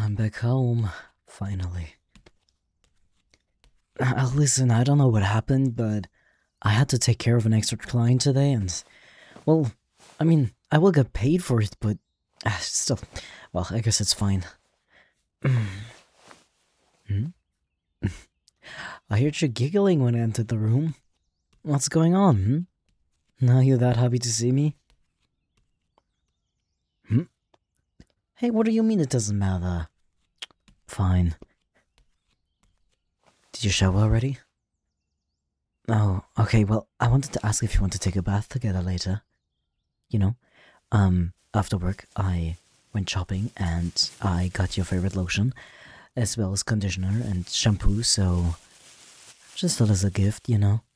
I'm back home, finally. Listen, I don't know what happened, but I had to take care of an extra client today, and, well, I mean, I will get paid for it, but still, well, I guess it's fine. Hmm? I heard you giggling when I entered the room. What's going on, Now you're that happy to see me? Hey, what do you mean it doesn't matter? Fine. Did you shower already? Oh, okay, well, I wanted to ask if you want to take a bath together later. You know, after work, I went shopping and I got your favorite lotion, as well as conditioner and shampoo, so just thought as a gift, you know.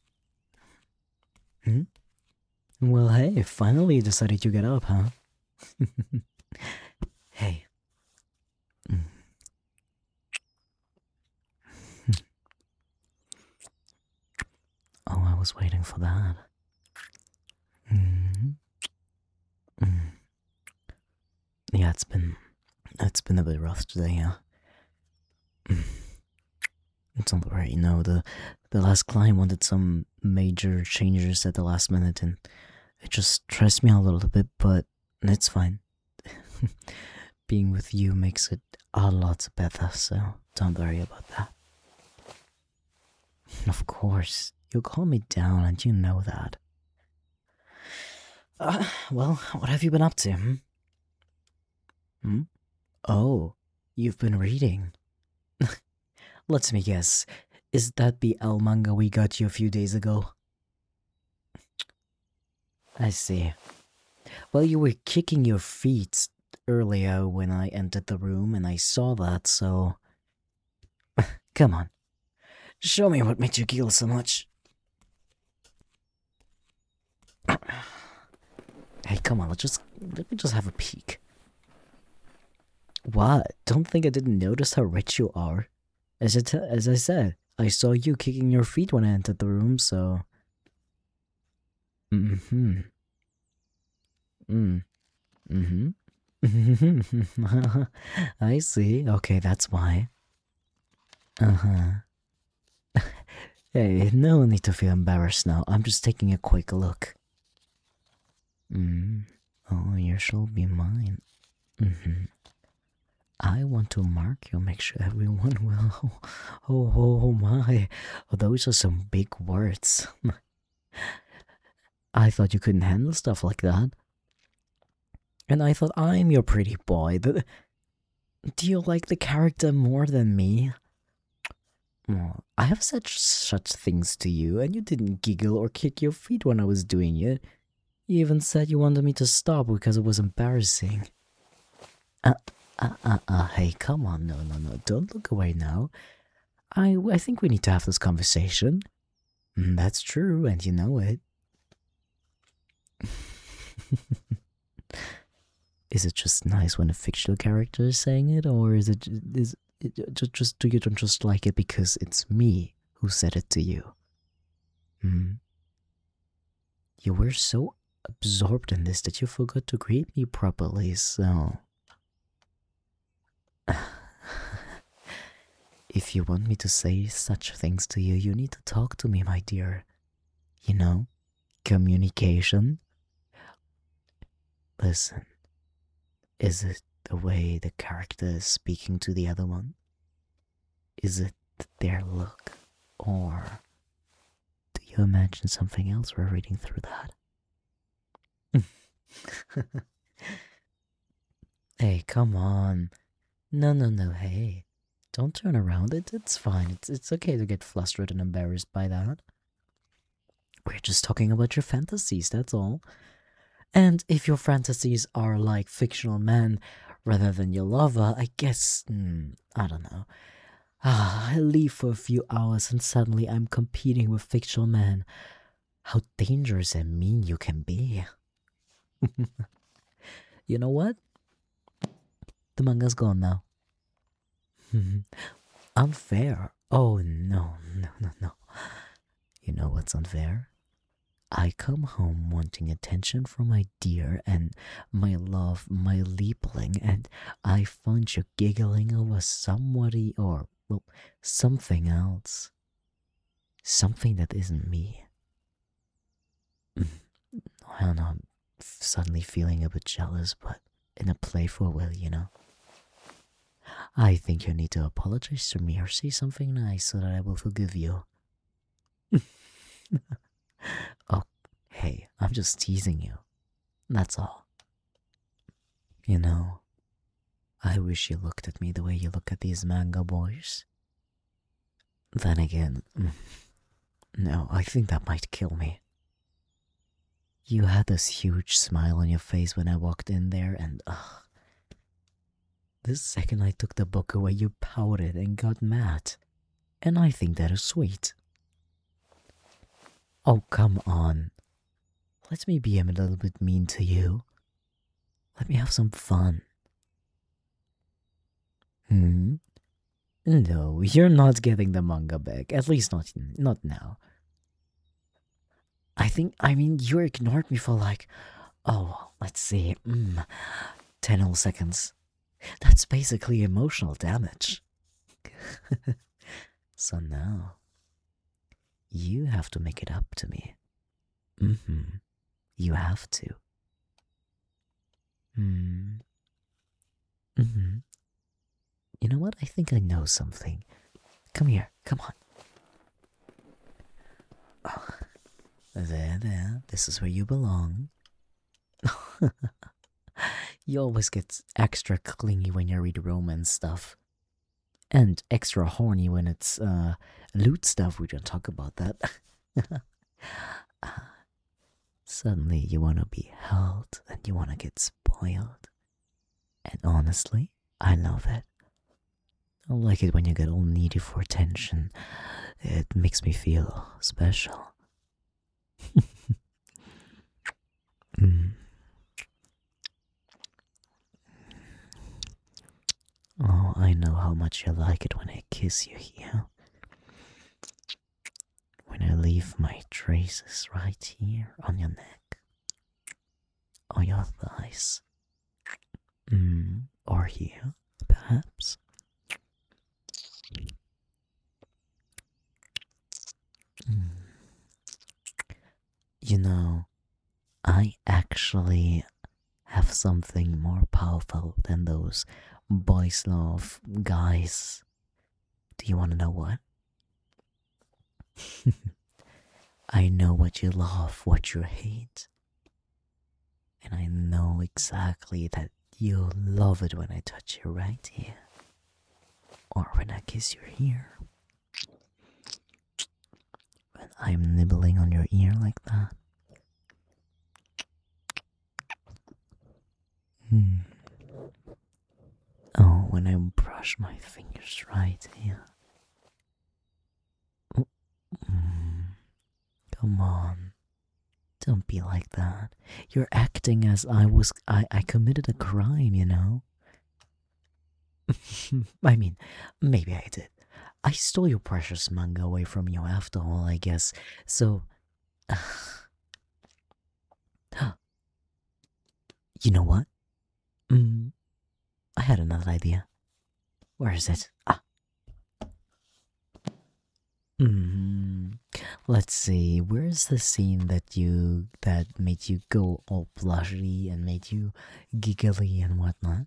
Hmm? Well, hey, finally you decided to get up, huh? Hey. Mm. Oh, I was waiting for that. Mm. Mm. Yeah, it's been a bit rough today, yeah. Don't worry, the last client wanted some major changes at the last minute, and it just stressed me out a little bit, but it's fine. Being with you makes it a lot better, so don't worry about that. Of course, you calm me down, and you know that. Well, what have you been up to? Hmm? Oh, you've been reading. Let me guess. Is that the L manga we got you a few days ago? I see. Well, you were kicking your feet earlier when I entered the room, and I saw that, so. Come on. Show me what made you giggle so much. Hey, come on, let me just have a peek. What? Don't think I didn't notice how rich you are. As I said, I saw you kicking your feet when I entered the room, so. Mm-hmm. Mm. Mm-hmm. I see. Okay, that's why. Uh-huh. Hey, no need to feel embarrassed now. I'm just taking a quick look. Oh, you shall be mine. I want to mark you, make sure everyone will. Oh my. Those are some big words. I thought you couldn't handle stuff like that. And I thought I'm your pretty boy. Do you like the character more than me? Well, I have said such things to you, and you didn't giggle or kick your feet when I was doing it. You even said you wanted me to stop because it was embarrassing. Hey, come on, no, don't look away now. I think we need to have this conversation. That's true, and you know it. Is it just nice when a fictional character is saying it, or is it just do you don't just like it because it's me who said it to you? You were so absorbed in this that you forgot to greet me properly, so. If you want me to say such things to you, you need to talk to me, my dear. You know, communication. Listen, is it the way the character is speaking to the other one? Is it their look? Or do you imagine something else we're reading through that? Hey, come on. No, hey. Don't turn around. It's fine. It's okay to get flustered and embarrassed by that. We're just talking about your fantasies, that's all. And if your fantasies are like fictional men rather than your lover, I guess, I don't know. I leave for a few hours and suddenly I'm competing with fictional men. How dangerous and mean you can be. You know what? The manga's gone now. Unfair. Oh, no. You know what's unfair? I come home wanting attention from my dear and my love, my leapling, and I find you giggling over somebody or, well, something else. Something that isn't me. I don't know, I'm suddenly feeling a bit jealous, but in a playful way, you know? I think you need to apologize to me or say something nice so that I will forgive you. Oh, hey, I'm just teasing you. That's all. You know, I wish you looked at me the way you look at these manga boys. Then again, no, I think that might kill me. You had this huge smile on your face when I walked in there, and the second I took the book away, you pouted and got mad. And I think that is sweet. Oh, come on. Let me be a little bit mean to you. Let me have some fun. Hmm? No, you're not getting the manga back. At least not now. I mean, you ignored me for like, oh, let's see, 10 whole seconds. That's basically emotional damage. So now, you have to make it up to me. You have to. You know what? I think I know something. Come here, come on. Oh, there. This is where you belong. You always get extra clingy when you read romance stuff. And extra horny when it's loot stuff. We don't talk about that. Suddenly you want to be held and you want to get spoiled. And honestly, I love it. I like it when you get all needy for attention. It makes me feel special. Oh, I know how much you like it when I kiss you here. When I leave my traces right here on your neck. Or your thighs. Or here, perhaps. You know, I actually have something more powerful than those boys love guys. Do you want to know what? I know what you love, what you hate. And I know exactly that you'll love it when I touch you right here. Or when I kiss your ear. When I'm nibbling on your ear like that. Oh, when I brush my fingers right here. Come on. Don't be like that. You're acting as I committed a crime, you know? I mean, maybe I did. I stole your precious manga away from you after all, I guess. So, you know what? I had another idea. Where is it? Let's see. Where's the scene that made you go all blushy and made you giggly and whatnot?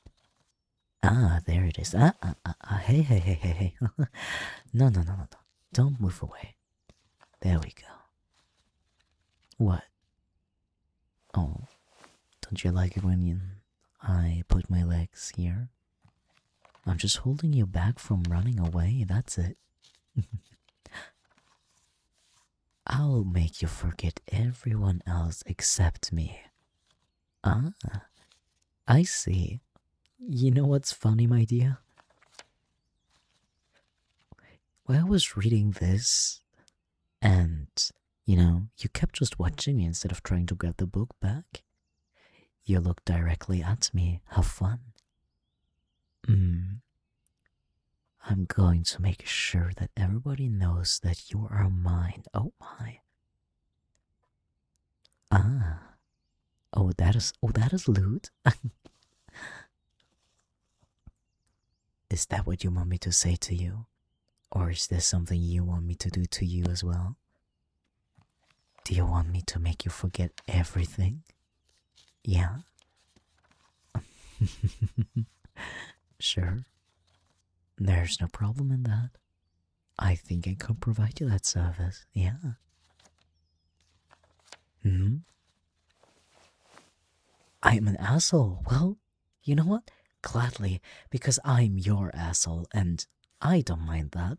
There it is. Hey. No. Don't move away. There we go. What? Oh, don't you like it when I put my legs here? I'm just holding you back from running away, that's it. I'll make you forget everyone else except me. I see. You know what's funny, my dear? Well, I was reading this, and, you kept just watching me instead of trying to grab the book back. You looked directly at me. Have fun. I'm going to make sure that everybody knows that you are mine. Oh my. that is lewd. Is that what you want me to say to you? Or is there something you want me to do to you as well? Do you want me to make you forget everything? Yeah? Sure. There's no problem in that. I think I can provide you that service. Yeah. Hmm? I'm an asshole. Well, you know what? Gladly, because I'm your asshole and I don't mind that.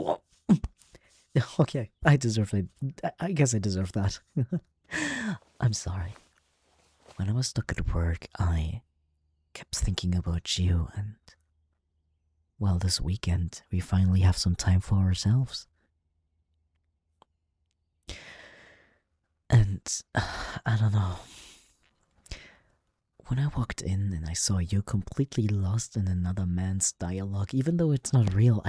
Okay, I deserve it. I guess I deserve that. I'm sorry. When I was stuck at work, I kept thinking about you, and well, this weekend we finally have some time for ourselves. And I don't know. When I walked in and I saw you completely lost in another man's dialogue, even though it's not real,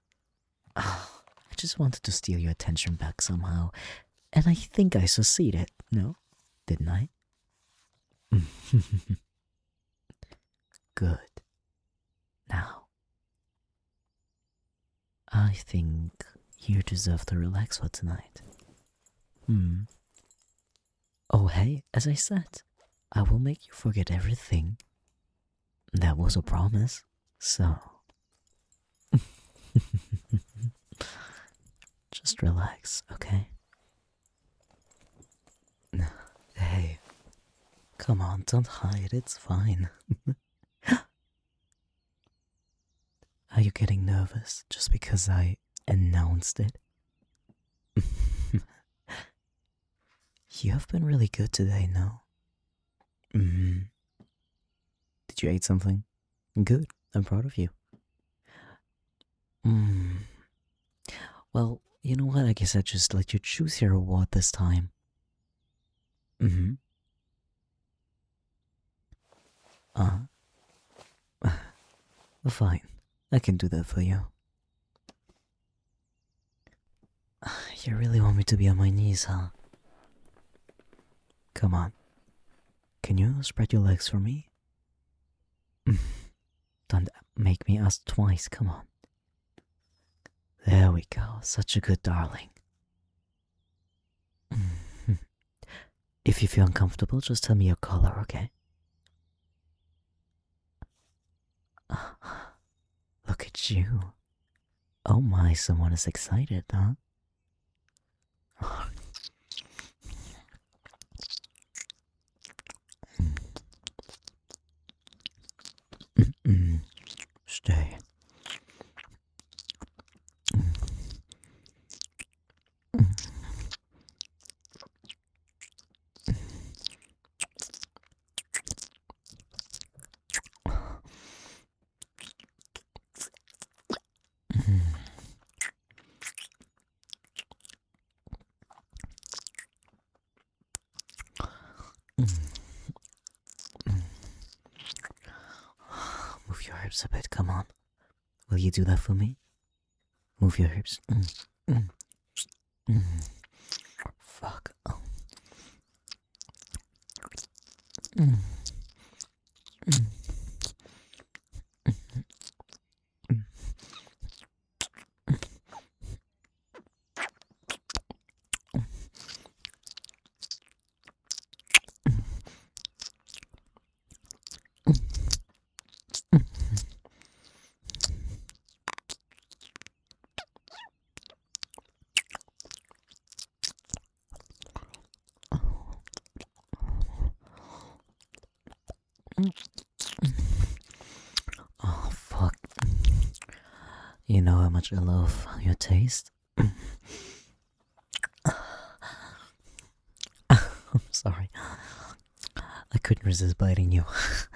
I just wanted to steal your attention back somehow. And I think I succeeded, no? Didn't I? Good. Now, I think you deserve to relax for tonight. Hmm. Oh, hey, as I said, I will make you forget everything. That was a promise, so. Just relax, okay? Hey, come on, don't hide, it's fine. Are you getting nervous just because I announced it? You have been really good today, no? Mm-hmm. Did you eat something? Good, I'm proud of you. Mm. Well, you know what? I guess I just let you choose your reward this time. Mm-hmm. Fine. I can do that for you. You really want me to be on my knees, huh? Come on. Can you spread your legs for me? Don't make me ask twice, come on. There we go, such a good darling. If you feel uncomfortable, just tell me your color, okay? Look at you. Oh my, someone is excited, huh? Stay. Move your hips a bit, come on. Will you do that for me? Move your hips. Fuck. Oh. Oh, fuck. You know how much I love your taste? I'm sorry. I couldn't resist biting you.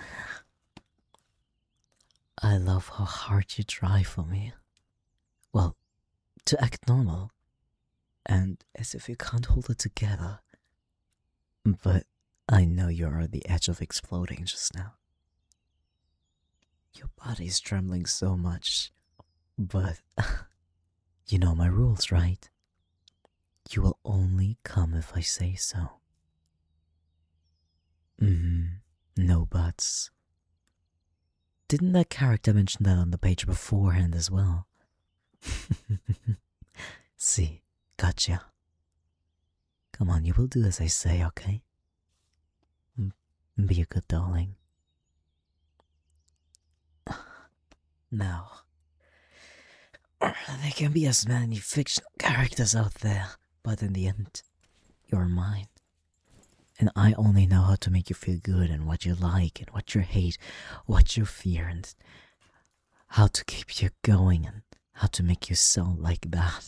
I love how hard you try for me. Well, to act normal. And as if you can't hold it together. But I know you're on the edge of exploding just now. Your body's trembling so much. But you know my rules, right? You will only come if I say so. No buts. Didn't that character mention that on the page beforehand as well? See, gotcha. Come on, you will do as I say, okay? Be a good darling. Now, there can be as many fictional characters out there, but in the end, you're mine. And I only know how to make you feel good and what you like and what you hate, what you fear, and how to keep you going and how to make you sound like that.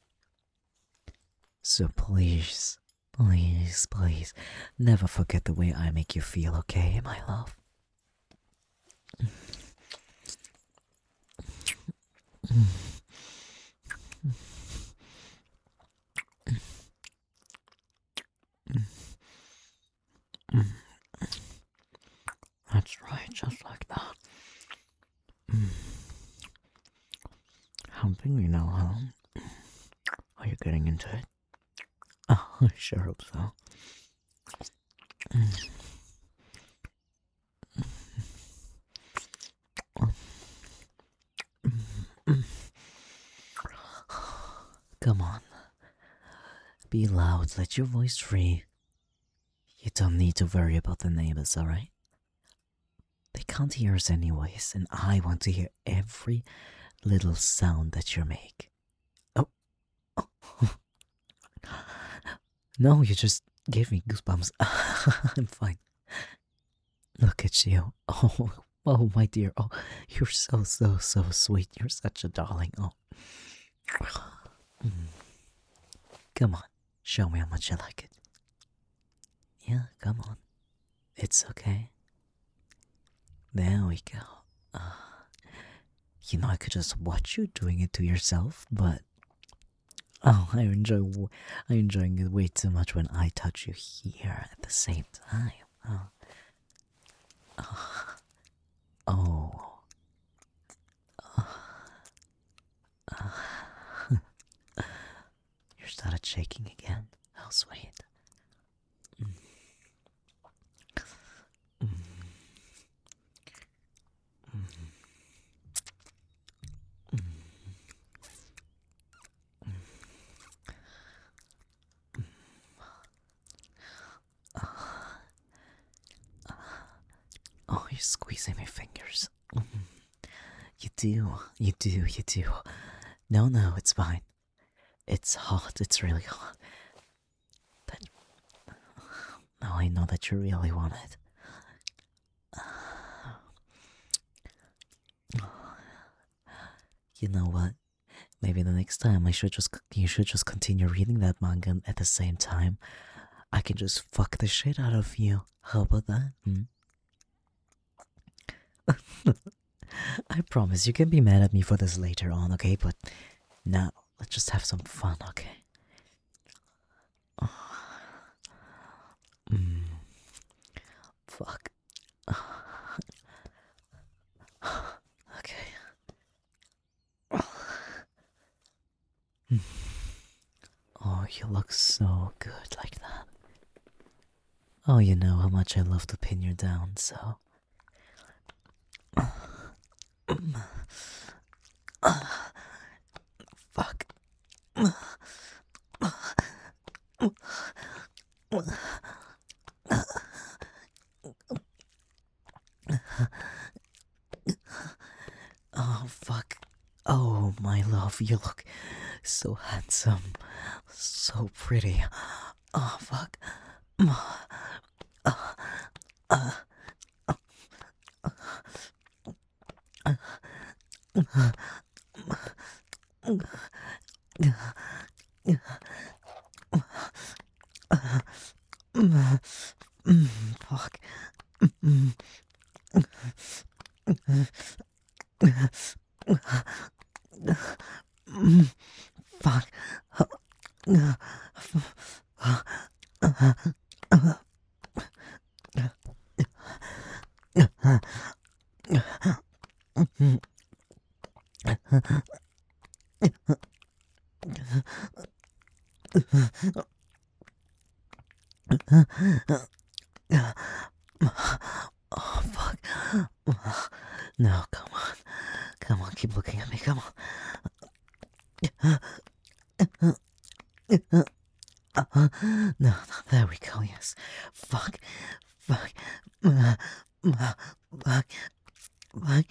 So please, please, please, never forget the way I make you feel, okay, my love? That's right, just like that. Humping me now, huh? Are you getting into it? Oh, I sure hope so. Come on. Be loud, let your voice free. You don't need to worry about the neighbors, alright? They can't hear us anyways, and I want to hear every little sound that you make. Oh. No, you just gave me goosebumps. I'm fine. Look at you. Oh, my dear. Oh, you're so sweet. You're such a darling. Oh. Come on, show me how much you like it. Yeah, come on. It's okay. There we go. I could just watch you doing it to yourself, but I'm enjoying it way too much when I touch you here at the same time. Oh. You started shaking again. How sweet. Oh, you're squeezing my fingers. You do. No, it's fine. It's hot, it's really hot. Now I know that you really want it. You know what? Maybe the next time you should just continue reading that manga and at the same time. I can just fuck the shit out of you. How about that? I promise you can be mad at me for this later on, okay? But now let's just have some fun, okay? Fuck. Okay. Oh, you look so good like that. Oh, you know how much I love to pin you down, so. Fuck. Oh, fuck. Oh, my love, you look so handsome. So pretty. Oh, fuck. Fuck. Fuck. Oh, fuck. No, come on. Come on, keep looking at me. Come on. No, there we go. Yes. Fuck. Fuck. Fuck. Fuck.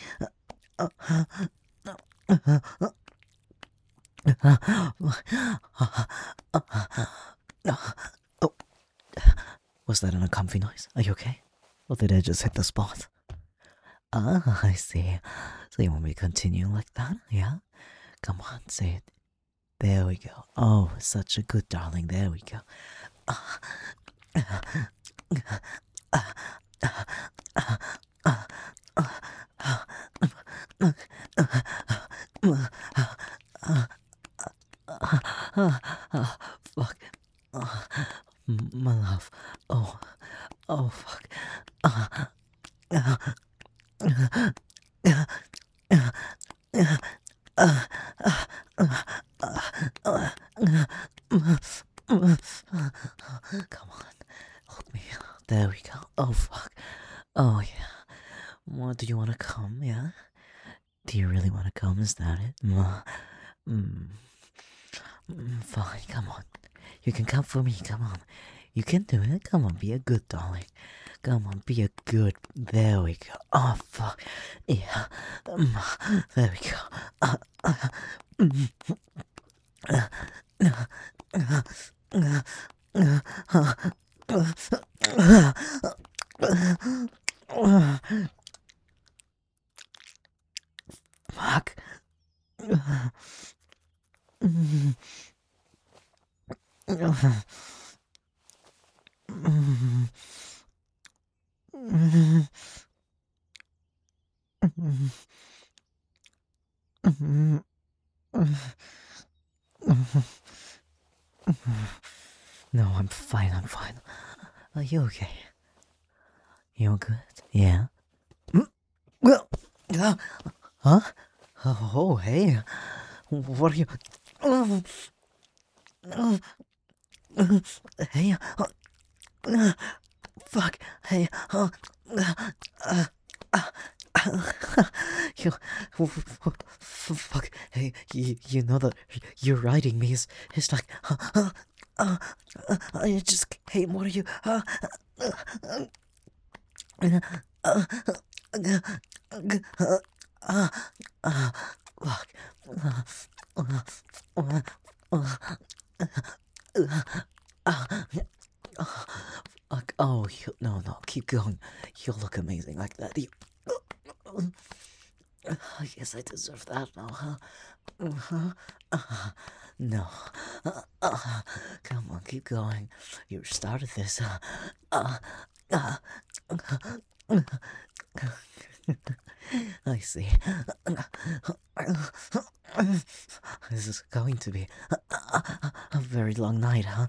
Oh, was that an uncomfy noise? Are you okay? Or did I just hit the spot? Ah, I see. So you want me to continue like that? Yeah? Come on, say it. There we go. Oh, such a good darling. There we go. Fuck. My love. Oh. Oh, fuck. Come on. Hold me. There we go. Oh, fuck. Oh, yeah. What, do you want to come? Yeah? Do you really want to come? Is that it? Fine, come on. You can come for me. Come on. You can do it. Come on, be a good darling. Come on, be a good. There we go. Oh, fuck. Yeah. There we go. Fuck. No, I'm fine, I'm fine. Are you okay? You're good? Yeah? Huh? Oh, hey. What are you... Hey. Fuck. Hey. You... Fuck. Hey, you know that you're riding me. It's like... I just... Hey, what are you... Fuck. Oh, no, keep going. You look amazing like that. Yes, I deserve that now, huh? No. Come on, keep going. You started this. I see. This is going to be a very long night, huh?